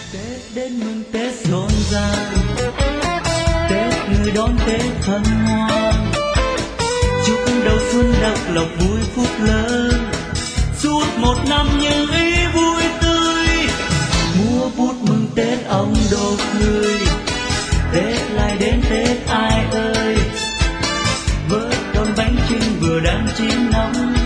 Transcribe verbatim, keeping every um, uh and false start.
Tết đến mừng Tết rộn ràng, Tết người đón Tết hân hoan, chúc đầu xuân đắc lộc vui phúc lớn, suốt một năm như ý vui tươi. Múa bút mừng Tết ông đồ cười, Tết lại đến Tết ai ơi, với đón bánh chưng vừa đang chín nóng.